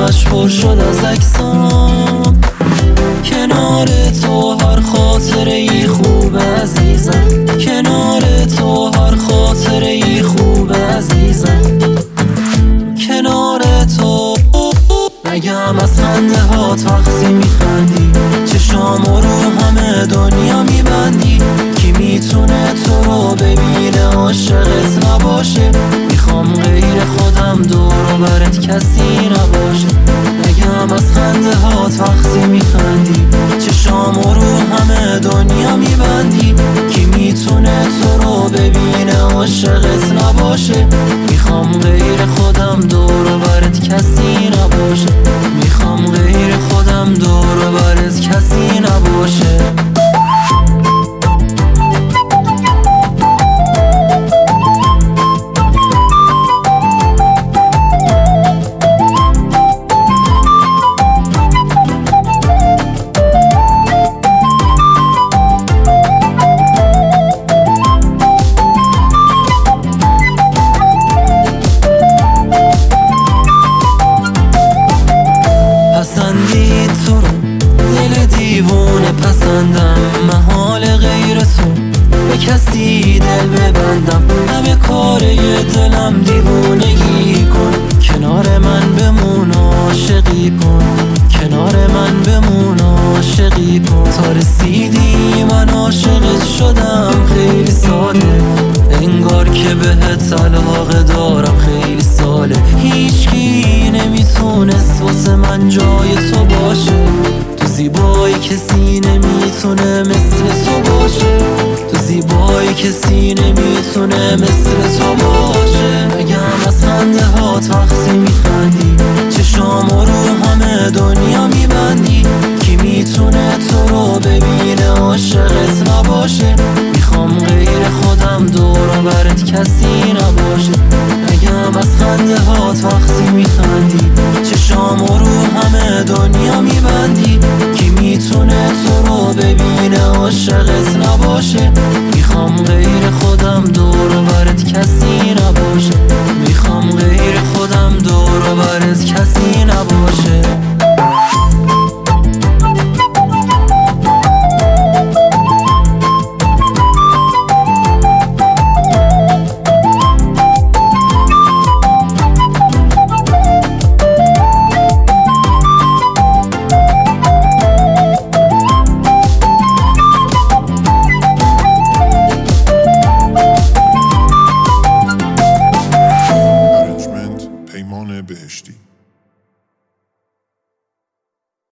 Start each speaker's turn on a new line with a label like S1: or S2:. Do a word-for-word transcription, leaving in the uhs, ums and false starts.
S1: همش پر شد از عکسام. کنار تو هر خاطره ای خوب عزیزم، کنار تو هر خاطره ای خوب عزیزم. کنار تو نگم از خنده هات وقتی میخندی، چشامو رو همه دنیا میبندی. کی میتونه تو رو ببینه عاشقت نباشه؟ میخوام غیر خودم دور و برت کسی نباشه. نگم از خنده هات وقتی میخندی، چشامو رو همه دنیا میبندی. کی میتونه تو رو ببینه عاشقت نباشه؟ میخوام غیر خودم دور و برت کسی نباشه. میخوام غیر خودم دور و برت کسی نباشه. پسندید تو رو دل دیوونه پسندم، محال غیر تو به کسی دل ببندم. همه کاره دلم دیوونگی کن، کنار من بمون عاشقی کن، کنار من بمون عاشقی کن. تا رسیدی من عاشقت شدم خیلی ساده، انگار که بهت علاقه دارم خیلی ساله. هیچکی نمیتونست واسه من جای تو باشه، تو زیبایی کسی نمیتونه مثل تو باشه، تو زیبایی کسی نمیتونه مثل تو باشه. نگم از خنده هات وقتی میخندی، چشامو رو همه دنیا میبندی. کی میتونه تو رو ببینه عاشقت نباشه؟ میخوام غیر خودم دور و برت کسی نباشه. نگم از خنده هات وقتی میخندی، چشامو رو همه دنیا میبندی. کی میتونه تو رو ببینه عاشقت نباشه؟ میخوام غیر خودم دور و برت کسی نباشه.